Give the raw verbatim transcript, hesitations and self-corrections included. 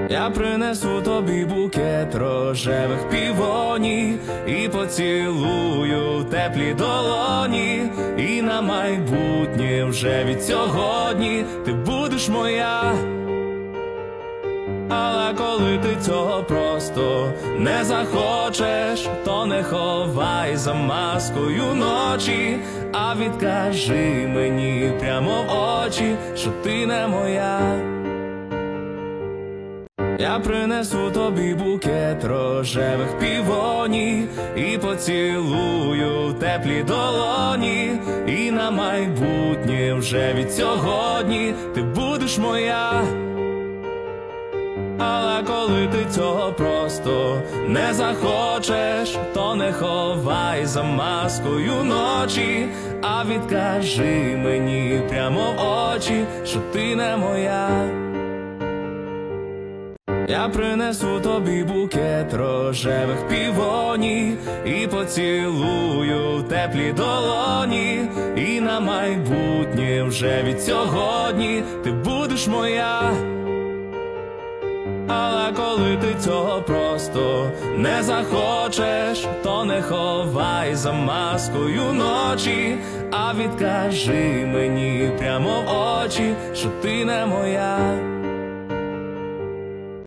Я принесу тобі букет рожевих півоній і поцілую в теплі долоні. І на майбутнє вже від сьогодні ти будеш моя. Але коли ти цього просто не захочеш, то не ховай за маскою ночі, а відкажи мені прямо в очі, що ти не моя. Я принесу тобі букет рожевих півоній і поцілую в теплі долоні. І на майбутнє вже від сьогодні ти будеш моя. Але коли ти цього просто не захочеш, то не ховай за маскою ночі, а відкажи мені прямо в очі, що ти не моя. Я принесу тобі букет рожевих півоній і поцілую в теплі долоні. І на майбутнє вже від сьогодні ти будеш моя. Але коли ти цього просто не захочеш, то не ховай за маскою ночі, а відкажи мені прямо в очі, що ти не моя.